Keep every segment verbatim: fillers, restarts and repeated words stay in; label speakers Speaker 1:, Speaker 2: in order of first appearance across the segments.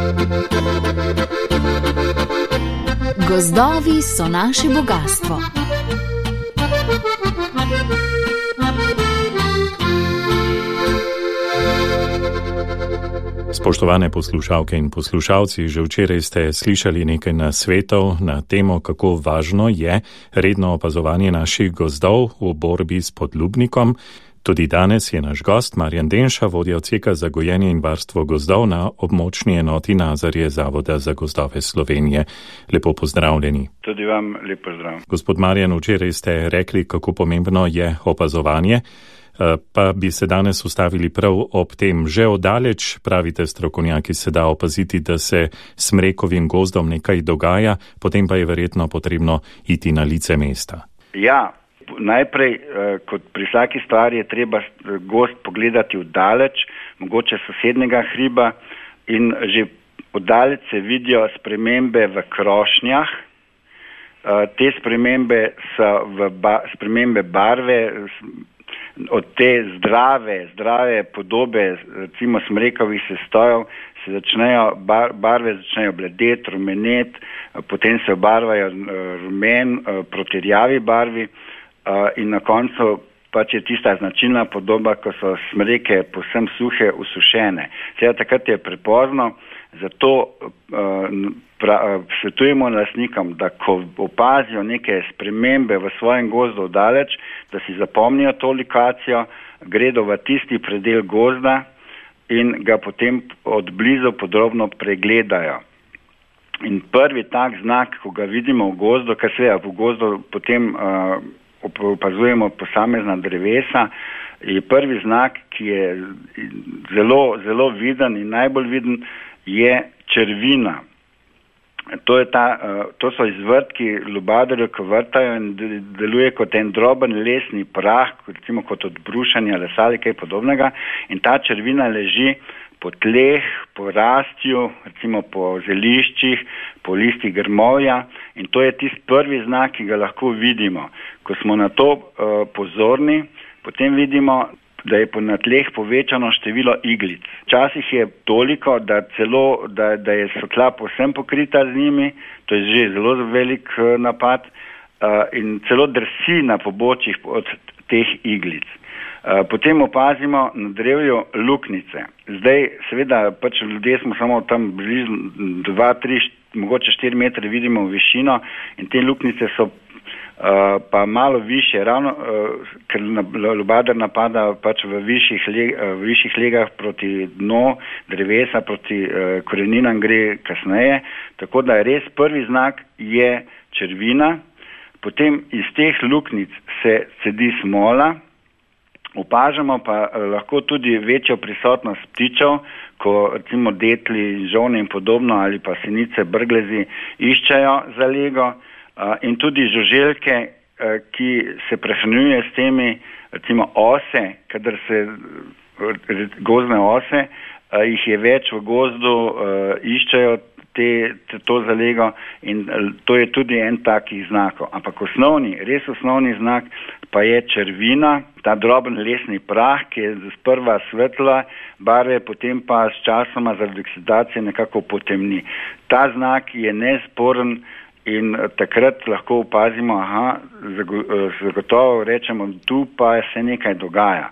Speaker 1: Gozdovi so naše bogastvo.
Speaker 2: Spoštovane poslušalke in poslušalci, že včeraj ste slišali nekaj nasvetov na temo, kako važno je redno opazovanje naših gozdov v borbi s podlubnikom. Tudi danes je naš gost Marjan Denša, vodja odseka za gojenje in varstvo gozdov na območni enoti Nazarje Zavoda za gozdove Slovenije. Lepo pozdravljeni.
Speaker 3: Tudi vam lep pozdrav.
Speaker 2: Gospod Marjan, včeraj ste rekli, kako pomembno je opazovanje, pa bi se danes ustavili prav ob tem. Že oddaleč, pravite strokovnjaki, se da opaziti, da se smrekovim gozdom nekaj dogaja, potem pa je verjetno potrebno iti na lice mesta.
Speaker 3: Ja, najprej, kot pri vsaki stvari, je treba gozd pogledati oddaleč, mogoče sosednjega hriba, in že oddaleč se vidijo spremembe v krošnjah. Te spremembe so v ba, spremembe barve, od te zdrave, zdrave podobe, recimo smrekovih sestojev, se začnejo, bar, barve začnejo bledeti, rumeneti, potem se obarvajo rumen proti rjavi barvi in na koncu pač je tista značilna podoba, ko so smreke povsem suhe, usušene. Seveda takrat je prepozno, zato pra, svetujemo lastnikom, da ko opazijo neke spremembe v svojem gozdu daleč, da si zapomnijo to lokacijo, gredo v tisti predel gozda in ga potem od blizu podrobno pregledajo. In prvi tak znak, ko ga vidimo v gozdu, ker seveda v gozdu potem uh, opazujemo posamezna drevesa, je prvi znak, ki je zelo, zelo viden in najbolj viden, je črvina. To, je ta, to so izvrtki lubadarjev, ki vrtajo in deluje kot en droben lesni prah, recimo kot od brušanja lesa ali kaj podobnega, in ta črvina leži po tleh, po rastju, recimo po zeliščih, po listih grmovja, in to je tisti prvi znak, ki ga lahko vidimo. Ko smo na to uh, pozorni, potem vidimo, da je na tleh povečano število iglic. Včasih je toliko, da celo, da, da je so tla povsem pokrita z njimi, to je že zelo velik uh, napad, uh, in celo drsi na pobočjih od teh iglic. Uh, potem opazimo na drevju luknice. Zdaj, seveda, pač ljudje smo samo tam blizu dva, tri, mogoče štiri metre vidimo v višino in te luknice so uh, pa malo više, ravno, uh, ker lubadar napada pač v višjih, leg, uh, v višjih legah proti dnu drevesa, proti uh, koreninam gre kasneje, tako da res prvi znak je črvina, potem iz teh luknic se cedi smola. Opažamo pa lahko tudi večjo prisotnost ptičev, ko recimo detli, žolne in podobno ali pa sinice, brglezi iščejo za lego, in tudi žuželke, ki se prehranjujejo s temi, recimo ose, kadar se gozdne ose, jih je več v gozdu, iščejo te, te, to zalego in to je tudi en takih znakov. Ampak osnovni, res osnovni znak pa je črvina, ta droben lesni prah, ki je sprva svetla barve, potem pa s časoma zaradi oksidacije nekako potemni. Ta znak je nesporen in takrat lahko opazimo, aha, zagotovo rečemo, tu pa se nekaj dogaja.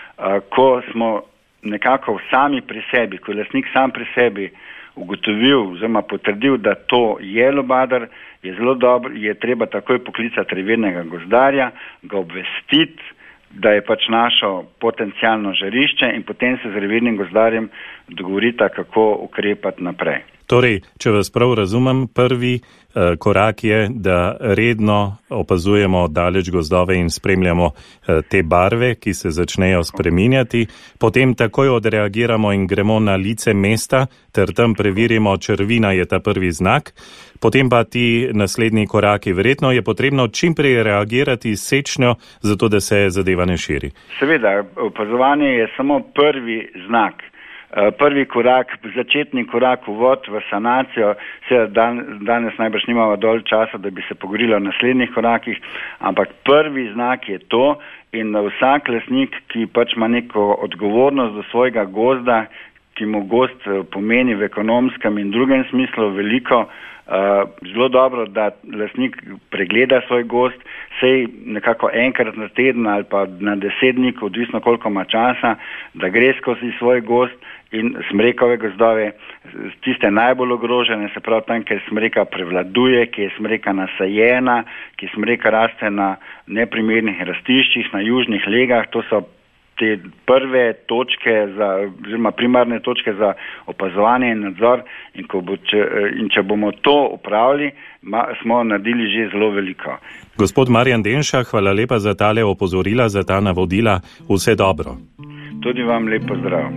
Speaker 3: Ko smo nekako sami pri sebi, ko je lastnik sam pri sebi ugotovil, oziroma potrdil, da to je lubadar, je zelo dobro, je treba takoj poklicati revirnega gozdarja, ga obvestiti, da je pač našo potencialno žarišče in potem se z revirnim gozdarjem dogovorita, kako ukrepati naprej.
Speaker 2: Torej, če vas prav razumem, prvi eh, korak je, da redno opazujemo daleč gozdove in spremljamo eh, te barve, ki se začnejo spreminjati. Potem takoj odreagiramo in gremo na lice mesta, ter tam preverimo, črvina je ta prvi znak. Potem pa ti naslednji koraki. Verjetno je potrebno čim prej reagirati s sečnjo, zato da se zadeva ne širi.
Speaker 3: Seveda, opazovanje je samo prvi znak. Prvi korak, začetni korak, uvod v sanacijo, se dan, danes najbrž nimamo dovolj časa, da bi se pogovorili o naslednjih korakih, ampak prvi znak je to in vsak lastnik, ki pač ima neko odgovornost do svojega gozda, ki mu gost pomeni v ekonomskem in drugem smislu veliko, Uh, zelo dobro, da lastnik pregleda svoj gost, sej nekako enkrat na teden ali pa na desetnik, odvisno koliko ima časa, da gre skozi svoj gost in smrekove gozdove, tiste najbolj ogrožene, se pravi tam, kjer smreka prevladuje, kjer je smreka nasajena, kjer smreka raste na neprimernih rastiščih, na južnih legah, to so te prve točke, za, oziroma primarne točke za opazovanje in nadzor in, ko bo, če, in če bomo to upravili, ma, smo naredili že zelo veliko.
Speaker 2: Gospod Marjan Denša, hvala lepa za tale opozorila, za ta navodila. Vse dobro.
Speaker 3: Tudi vam lep pozdrav.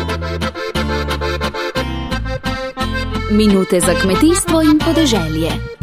Speaker 1: Minute za kmetijstvo in podeželje.